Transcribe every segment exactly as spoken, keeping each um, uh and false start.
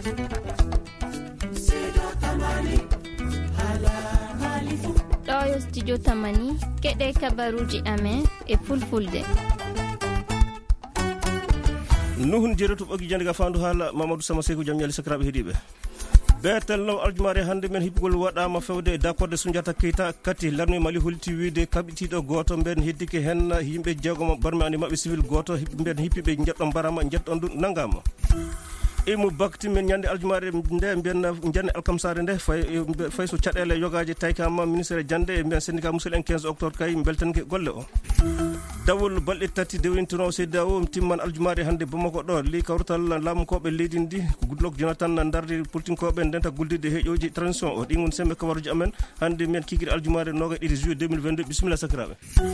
ɗo yo studio tamani keɗe kabaruji amen e fulfulde. nuhun jeretu ɓogi jande ga fandu haala Mamadou Sama Seykou jam ñali sakiraɓe heeɗiɓe. beetel law aljumare hande men hippugol waɗama fewde e d'accord de Soundiata Keita kati larmi Mali holti wiide kaɓitiɗo goto mben heddike hen yimɓe jeegom barmi andi mabɓe civil goto mben hippiɓe jetɗon barama jetɗon ɗum nangama. imu bakti men ñande aljumare nde mbiyen jande alkamsare nde fay fay so caɗele yogaji taykama ministére jande e mbiyen syndicat musidɗo en quinze octobre kay beltanke golle o. dawol balɗe tati dewintino seydi o timman aljumare hande Bamako ɗo li kawrutal laamukoɓe leydi ndi ko Goodluck Jonathan dardi politinkoɓe ndenta guldide heeƴoji transition o ɗin woni sembe kabaruji amen hande men kikiri aljumare noga ɗiɗi juillet deux mille vingt-deux bisimilla sakiraɓe.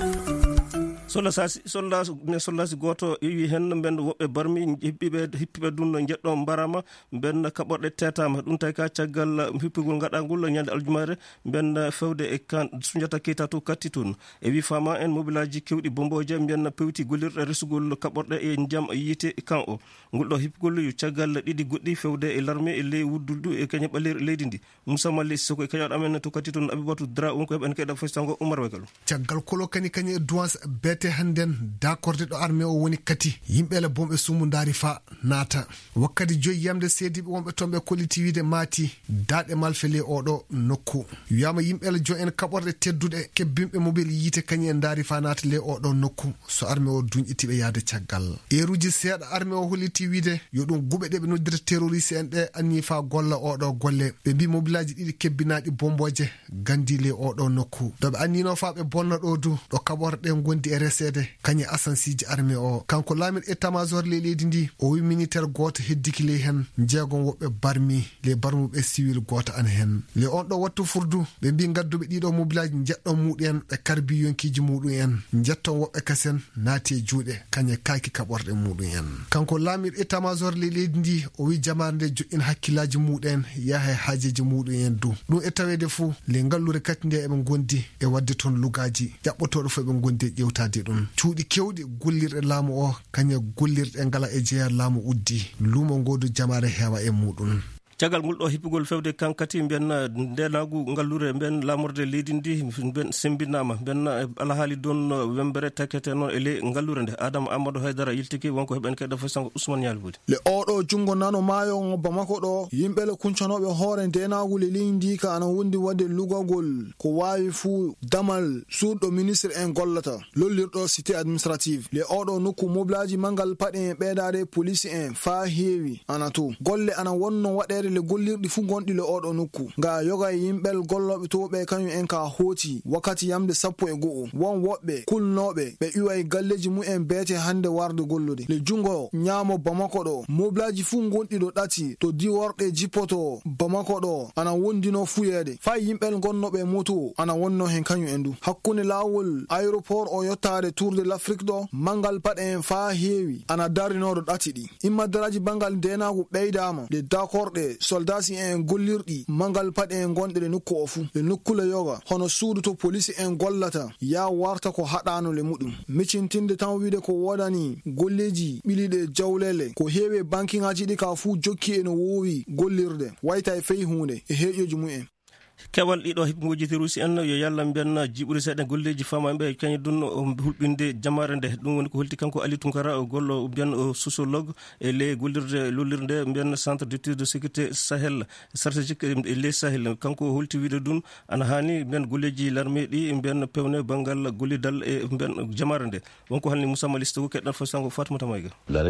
solla sasi solla mais sollasi goto yewi hen ben woɓɓe barmi hippiɓe hippiɓe dunno jedɗo mbarama ben kaɓorɗe tetama ɗum tawi ka caggal hippigol gaɗagol ñande aljumare ben fewde e kan Soundiata Keita to katti toon e wi fama en mobilaji kewɗi bomboje mbiyen pewti gollirɗe resugol kaɓorɗe e jaam yite kan o ngolɗo hippigol yu caggal ɗiɗi goɗɗi fewde e larme e ley wudduldu e kaña ɓalir leydi ndi Moussa Malli Sissoko e kañoɗo amen to katti toon Abibatou Dra on ko heɓen keɗa fostango Oumar Wekalo caggal kolo kani kañe douance bete handen d'accorde ɗo armé o woni kati yimɓele bomɓe sumu daari fa naata wakkati joyi yamde seediɓe wonɓe tomɓe kolliti wiide maati daɗe malfele oɗo nokku wiyama yimɓele jo en kaɓorɗe tedduɗe kebbimɓe mobile yiite kañi en daari fa naata le oɗo nokku so armé o duñƴitiɓe yaade caggal eruji seeɗa armé o holliti wiide yo ɗum guɓe ɗe ɓe noddira terroriste en ɗe anni fa golla oɗo golle ɓe mbi mobilaji ɗiɗi kebbinaɗi bomboje gandi le oɗo nokku ɗoɓe annino fa ɓe bonna ɗo du ɗo kaɓorɗe gondi e resede kañe asansiji armé o kanko laamiɗo état major le leydi ndi o wi militaire goto heddiki ley hen jeegom woɓɓe barmi le barmuɓe civil goto an hen le on ɗo wattu furdu ɓe mbi gadduɓe ɗiɗo mobilaji jeɗɗon muɗum en ɓe karbi yonkiji muɗum en jetton woɓɓe kasen naati e juuɗe kañe kaaki kaɓorɗe muɗum en kanko laamiɗo état major le leydi ndi o wi jamare nde joƴƴin hakkillaji muɗum yaha e haajeji muɗum en du ɗum e tawede fou le ngallure kati nde eɓe gondi e wadde toon lugaji ƴaɓɓotoɗo fo eɓe gondi e ƴewtade ɗum cuuɗi kewɗi gollirɗe laamu o kañe gollirɗe ngala e jeeya laamu uddi luumo ngodu jamare heewa e muɗum caggal ngol ɗo hippugol fewde kankati mbiyen ndenagu ngallure mbiyen lamorde leydi ndi mbiyen sembinama mbiyen alahaali don wembere takete noon e ley ngallure nde Adama Amadou Haydara yiltiki wonko heɓen keɗa fo sango Ousmane Yalbudi le oɗo jungo nano maayo Bamako ɗo yimɓele kuncanoɓe hoore ndenagu le leydi ndi ka ana wondi wadde lugagol ko wawi fuu damal suuɗɗo ministre en gollata lollirɗo cité administrative le oɗo nokku mobilaji mangal paɗe en ɓeydade police en fa heewi ana to golle ana wonno waɗere le gollirɗi fu gonɗi le oɗo nokku nga yoga yimɓel golloɓe to ɓe kañum en ka hooti wakkati yamde sappo e go'o won woɓɓe kulnoɓe ɓe iway galleji mu'en beete hande warde gollude le jungo ñaamo Bamako ɗo mobilaji fu gonɗi ɗo ɗati to diworɗe jippoto Bamako ɗo ana wondino fuyede fa yimɓel gonnoɓe moto ana wonno hen kañum en du hakkunde lawol aéroport o yottade tour de l'Afrique ɗo mangal paɗe en fa heewi ana darinoɗo ɗati ɗi immadaraji bangal ndenagu ɓeydama le dakorɗe soldasi en gollirɗi mangal paɗe en gonɗe le nokku o fuu le nokkule yoga hono suudu to police en gollata ya warta ko haɗano le muɗum micintinde tan wiide ko wodani golleji ɓiliɗe jawlele ko heewe bankingaji ɗi ka fuu jokki e no wowi gollirde wayta e fey hunde e heeƴoji mu'en kewal ɗiɗo hiɓgoji terroriste en yo yallah mbiyen jiɓuri seeɗa golleji famaɓe kañi dunno hulɓinde jamare nde ɗum woni ko holti kanko Ali Tunkara o gollo mbiyen sociologue e ley gollirde lollirde mbiyen centre d'étude de sécurité Sahel stratégique e ley Sahel kanko holti wiide ɗum ana hani mbiyen golleji l'armée ɗi mbiyen pewne banggal gollidal e mbiyen jamare nde wonko halni Moussa Malli Sissoko keɗɗan fo sango Fatoumata Mayga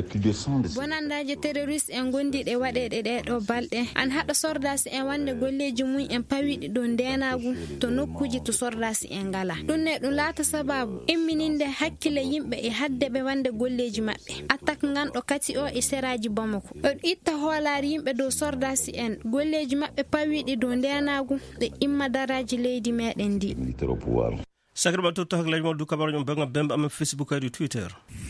bonandaji terroriste en gondiɗe waɗeɗe ɗeɗo balɗe an haɗa sordasi en wande golleji mum en pawi ɗo ndenagu to nokkuji to sordasi en ngala ɗum ne ɗum laata sababu immininde hakkille yimɓe e hadde ɓe wande golleji maɓɓe attaque nganɗo kati o e seraji Bamako ɗo itta hoolare yimɓe dow sordasi en golleji maɓɓe pawiɗi dow ndenagu ɗe imma daraji leydi meɗen ndi sakirɓe to to haklaji mo du kabaru banga bembe am Facebook e Twitter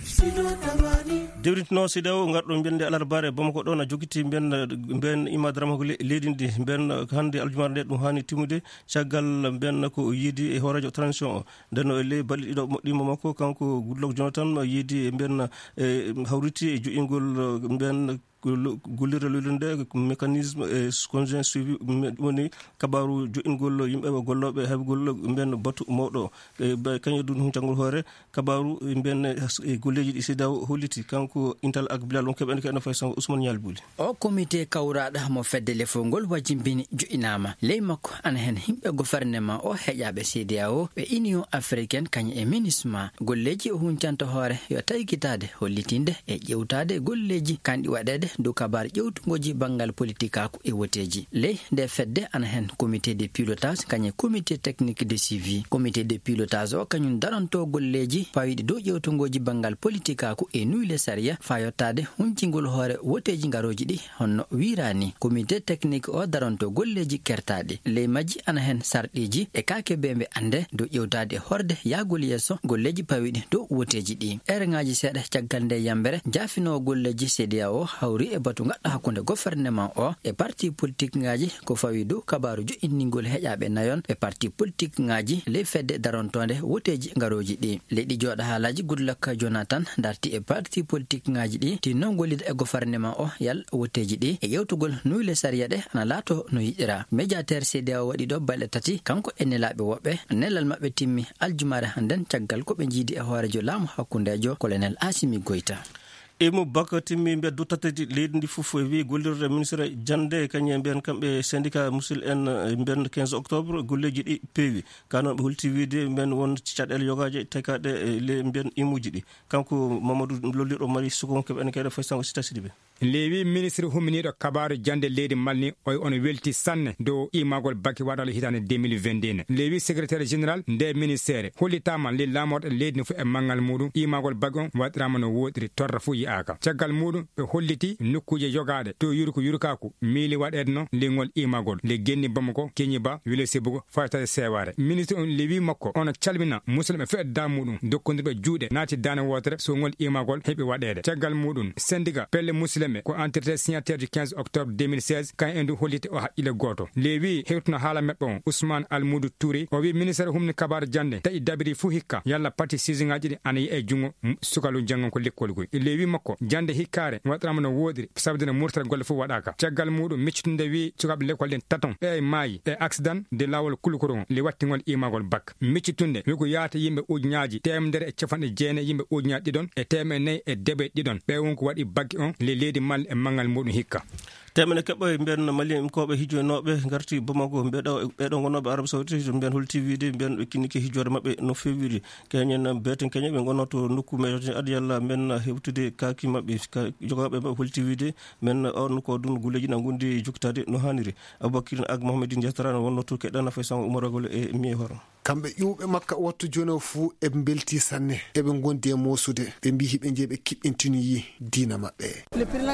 dewritino sidaw ngarɗo bende alarbare bamako ɗo na jogiti ben ben imadrama ko leydi ndi ben hande aljumar nde ɗum hani timude caggal ben ko yiidi e horadio transition o ndenno e ley balɗe ɗiɗo moɗɗima makko kanko Goodluck Jonathan yiidi ben hawriti e joƴingol ben gollirde lolirde mécanisme e conjoint suivi woni kabaru jo'ingol yimɓe golloɓe heɓgol ben batu mawɗo kañum ɗum jangol hoore kabaru ben golleji ɗi sidaw holliti kanko intal ak bilal on keɓen keɗno fay sango Ousmane Yalbouli o comité kawraɗo mo fedde lefol wajimbini jo'inama ley makko ana hen himɓe gouvernement o heƴaɓe C D A O ɓe union africaine kañum e minisma golleji o huncanta hoore yo taygitade hollitinde e ƴewtade golleji kanɗi waɗede dow kabar ƴewtugoji bangal politique ako e woteji ley nde fedde ana hen comité de pilotage kañum comité technique de suivi comité de pilotage o kañum daranto golleji pawiɗi dow ƴewtugoji bangal politique ako e nuyle saria fa yottade huncingol hoore woteji garoji ɗi honno wirani comité technique o daranto golleji kertaɗi ley majji ana hen sarɗiji e kake bembe ande dow ƴewtade horde yagol yesso golleji pawiɗi dow woteji ɗi ereŋaji seeɗa caggal nde yambere jafino golleji C D A O hawri e batu gadda hakkunde gouvernement o e parti politique ngaji ko fawi dow kabaru jo'iningol heƴaɓe nayon e parti politique ngaji ley fedde darontonde woteji garoji ɗi leyɗi joɗa haalaji Goodluck Jonathan darti e parti politique ngaji ɗi tinno gollida e gouvernement o yal woteji ɗi e yewtugol nuyle sariya ɗe ana laato no yiɗira médiateur C D A O waɗi ɗo balɗe tati kanko e nelaɓe woɓɓe nelal maɓɓe timmi aljumare handen caggal ko ɓe jiidi e hoorejo laamu hakkundejo colonel Assimi Goïta emo baka timmi mbe duttatedi leydi ndi fof wi gollirde ministre jande kañum ben kamɓe syndicat musil en ben quinze octobre golleji ɗi peewi kanon ɓe holti wiide ben won caɗele yogaje tekaɗe le ben imuji ɗi kanko Mamadou lolliɗo mari sukon keɓe en kede fay sango sita sidiɓe lewi ministre huminiɗo kabaru jande leydi malni oy on welti sanne dow imagol baki waɗalo hitande deux mille vingt et un lewi secrétaire général nde ministére hollitama le lamorɗe leydi no fo e manggal muɗum imagol baki on waɗirama no woɗiri torra fo yiyaka caggal muɗum ɓe holliti nokkuje yogaɗe to yurko yurkaku miili waɗede no lengol imagol le genni bamako keñi ba wile sebugo faytade seware ministre on lewi makko on calmina musidɓe fe da muɗum dokkodirɓe juuɗe naati dane wotere so ngol imagol heɓi waɗede caggal muɗum syndicat pelle musidɓe ko entité signataire du quinze octobre deux mille seize kan endu hollite o haqqille goto lewi hewtuno haala meɓɓe on Ousmane Almoudou Touré o wi ministére humni kabaru jande tawi dabiri fu hikka yalla parti sisingaji ɗi ana yi e jungo sukalu jangon ko lekkol goy lewi makko jande hikkare waɗirama no woɗiri sabde no murtata golle fof waɗaka caggal muɗum miccutunde wi sukaɓe lekkol ɗen taton ɓe maayi e accident de lawol kulkoron le wattigol imagol bak miccutunde wi ko yaata yimɓe ujuñaji temedere e capanɗe jeenayi yimɓe ujuñaji ɗiɗon e teme nayyi e deɓe ɗiɗon ɓe won ko waɗi bagge on le leydi mal e mangal muɗum hikka temene keɓɓo mbiyen malien koɓe hijjoynoɓe garti Bamako mbeɗo ɓeɗo gonnoɓe Arabie Saoudite mbiyen holti wiide mbiyen ɓe kinniki hijjore mabɓe no fewiri keñen beten keñe ɓe gonnoto nokku meɗen adi yalla men hewtude kaki mabɓe jogaɓe mabɓe holti wiide men on ko ɗum gulleji na gondi joktade no haniri Aboubacry Ag Mohamedine Diatara wonnoto keɗana fay sango Umaragol e miye horon kamɓe ƴuɓe makka wattu joni o fuu eɓe belti sanne eɓe gondi e mosude ɓe mbi hiɓe jeeyi ɓe kiɓɓintinoyi diina maɓɓe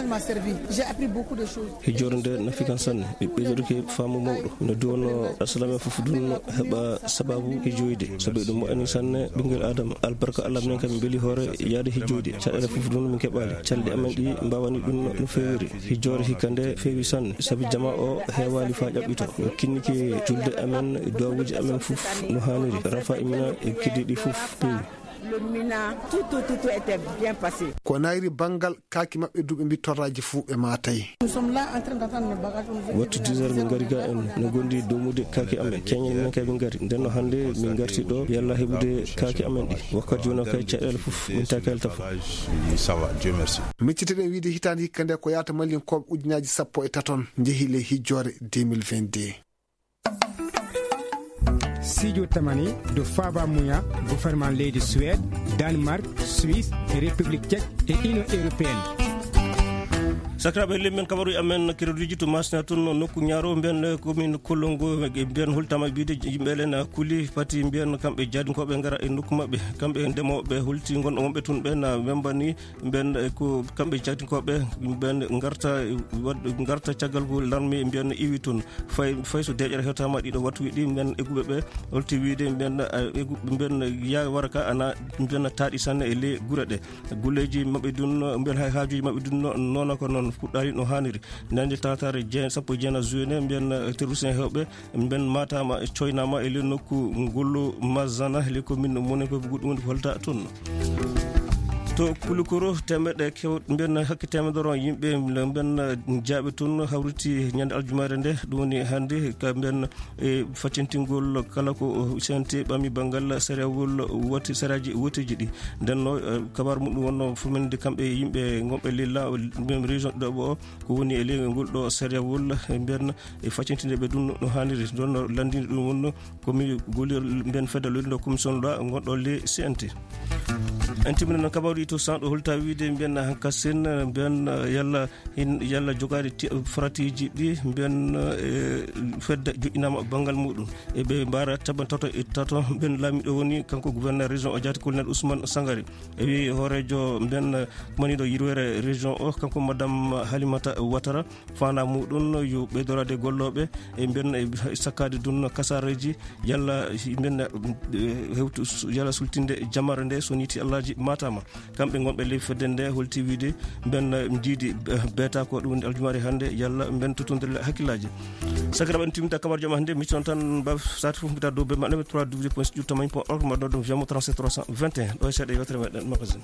hijjore nde nafi kan sanne ɓe ɓeydoke faamu mawɗo no duwono asalame fof ɗum heɓa sababu hijjoyde sabi ɗum moƴani sanne ɓinguel adama albarka Allah minen kam beeli hoore yaade hijjoyde caɗele fof ɗum min keɓali calɗe amen ɗi mbawani ɗum no fewiri hijjore hikka nde feewi sanne sabi jama o heewali fa ƴaɓɓito kinniki julde amen dowuji amen fof no haniri rafa imina e kiddiɗi fof peewi Le Mina, tout, tout, tout, tout était bien passé. ko nayri bangal kaki mabɓe duɓe mbi torraji fuu ɓe matay Nous sommes là en train d'attendre le bagage. wattu dix heures ɓe ngari ga en no gondi domude kaki amen keñen men kay ɓe ngari nden no hannde min garti ɗo yalla heɓude kaki amen ɗi wakkati joni o kay caɗele fof min takali tafo ça va Dieu merci micciteɗen wiide hitande hikka nde ko yata malien koɓe ujunaji sappo e taton jeehi le hijjore deux mille vingt deux Sidio Tamani do Faba Mouya gouvernement leydi Suède Danemark Suisse et République tchèque et Union européenne sakraɓe lemmen kabaru amen kereduji to masna tun nokku ñaaro mbiyen commune Kolongo mbiyen hultama biide yimɓe len kuli pati mbiyen kamɓe jaadinkoɓe ngara e nokku mabɓe kamɓe ndemoɓe hulti gonɗo wonɓe tun ɓen membani mbiyen ko kamɓe jaadinkoɓe mbiyen garta garta caggal ko larmi mbiyen iwi tun fay fay so deƴere hewtama ɗiɗo wattu ɗi mbiyen egguɓe ɓe holti wiide mbiyen mbiyen ya wara ka ana mbiyen taaɗi sanne e ley guure ɗe gulleji mabɓe dun mbiyen hay haajuji mabɓe dun noon ko noon fuɗɗari no hanniri nande tatare jeen sappo jeena juin mbiyen terroriste hewɓe mbiyen matama coynama e ley nokku ngollo mazana les commune monen ko guɗɗum woni ko holta toon to Kulukoro temedde kew mbiyen hakke temedoro yimɓe mbiyen jaaɓe toon hawriti ñande aljumare nde ɗum woni hannde ka mbiyen e faccintingol kala ko C N T ɓami banggal sarewol woti saraji wotiji ɗi ndenno kabaru muɗum wonno fominde kamɓe yimɓe gonɓe lilla mbiyen région ɗoɓo o ko woni e ley ngol ɗo sarewol mbiyen e faccintinde ɓe ɗum no hanniri ɗon landinde ɗum wonno komi gollir mbiyen fedde lollido commission loi gonɗo ley C N T en timminano kabaru to sanɗo holta wiide mbiyen hankasen mbiyen yalla hin yalla jogade fratiji ɗi mbiyen fedde joƴƴinama banggal muɗum eɓe mbara taban tato e tato mbiyen laamiɗo woni kanko gouverneur région o jaati colonel Ousmane Sangari e wi hoorejo mbiyen maniɗo yirwere région o kanko madame Halimata Ouattara fana muɗum yo ɓeydorade golloɓe e mbiyen e sakkade dun kasareji yalla mbiyen hewtu yalla sultinde jamare nde so niti Allahji matama kamɓe gonɓe ley fedde nde holti wiide ben jiidi beeta ko ɗum woni aljumari hannde yalla ben totodire hakkillaji sakiraɓe en timminta kabaru jama hannde miccinon tan ba sati fof mbita dow be maɗɗe trois w point studio tamañ point org mbaɗɗo ɗum jamo trente-sept trois cent vingt et un ɗo e seeɗa yewtere meɗen magazine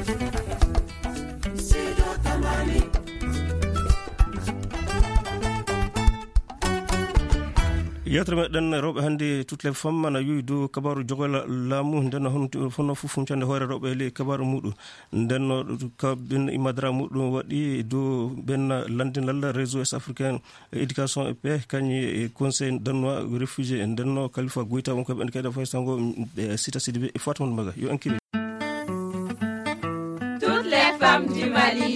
yewtere meɗen rewɓe hannde toutes les femmes ana yoyi dow kabaru jogola laamu ndenno hono fonno fof humcande hoore rewɓe e ley kabaru muɗum ndenno kaɓen imadara muɗum waɗi dow ɓen landinal réseau est africain éducation et paix kañi conseil danois réfugié ndenno Khalifa Goïta wonko ɓen kayɗa fay sango Sita Sidibé e Fatoumata Maga yo enkini toutes les femmes du Mali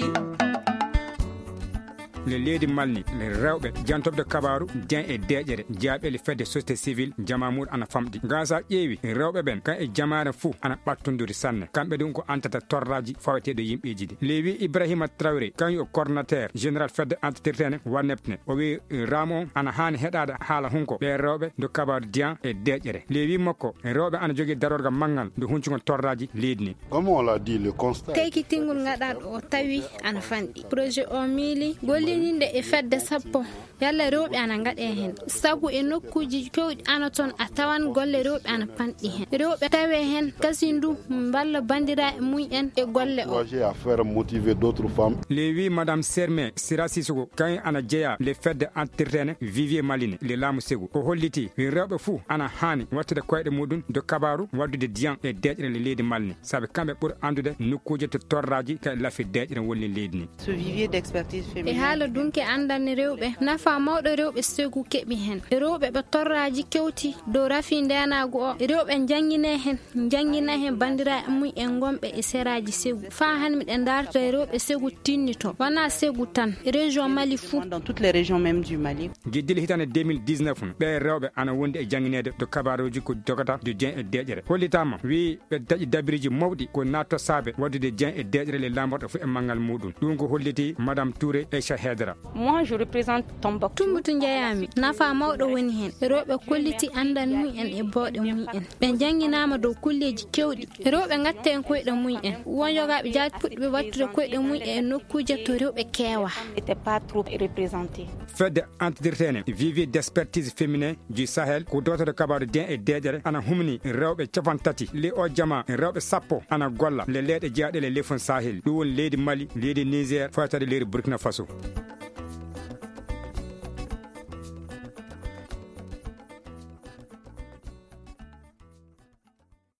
le leydi malni le rewɓe jantoɓe kabaru den e deƴere jaaɓele fedde société civile jamamuɗo ana famɗi gasa ƴeewi rewɓe ɓen kan e jamare fou ana ɓattodiri sanne kamɓe ɗum ko antata torraji faweteɗo yimɓeji ɗi lewi Ibrahima Traoré kañum o coordonnateur général fedde entretene wannepne o wi ramo on ana hani heɗade haala hunko ɓe rewɓe do kabaru dian e deƴere lewi makko rewɓe ana jogui darorgal manggal do huncugon torraji leydi ni comme on l'a dit le constat tekitingol gaɗaɗo o tawi ana fanɗi projet o miili golli ninde e fedde sappo yalla rewɓe ana gaɗe hen sabu e nokkuji kewɗi ana toon a tawan golle rewɓe ana panɗi hen rewɓe tawe hen kasi ndu balla bandiraɓe mumen e golle o à faire motiver d'autres femmes le wi madame Sermé Sira Sissoko kañ ana jeeya le fedde entretene Vivier Maline le laamu segu ko holliti rewɓe fou ana hani wattude koyɗe muɗum do kabaru waddude diyan e deƴƴere le leydi malni saabi kamɓe ɓuuri andude nokkuje to torraji kay laafi deƴƴere woni leydi ni ce vivier d'expertise féminine e haala dunke andani rewɓe nafa mawɗo rewɓe segu keɓi hen rewɓe ɓe torraji kewti dow rafi ndenago o rewɓe jangguine hen jangguina hen bandiraɓe mum en gonɓe e seraji segu fa han miɗen darta rewɓe segu tinnito wana segu tan région Mali fou dans toutes les régions même du Mali guiddili hitande deux mille dix-neuf ɓe rewɓe ana wondi e jangguinede to kabaruji ko jogata do dien e deƴƴere hollitama wi ɓe daƴi dabiriji mawɗi ko natto saabe waddude dien e deƴƴere le lamborɗo fu e manggal muɗum ɗum ko holliti madame Touré Aïcha Hedra. Moi je représente Tombouctou tumbutu jeyami nafa mawɗo woni hen rewɓe kolliti andal mumen e bawɗe mumen ɓe jangguinama dow kulleji kewɗi rewɓe gatta en koyɗe mumen won jogaɓe jaati puɗɗiɓe wattude koyɗe mumen e nokkuje to rewɓe keewa était pas trop représenté fedde entretene vivier d'expertise féminin du Sahel ko dotode kabaru den e deƴƴere ana humni rewɓe capan tati le o jama rewɓe sappo ana golla le leyɗe jeeyaɗele lefon Sahel ɗum woni leydi Mali leydi Niger fawtade leydi Burkina Faso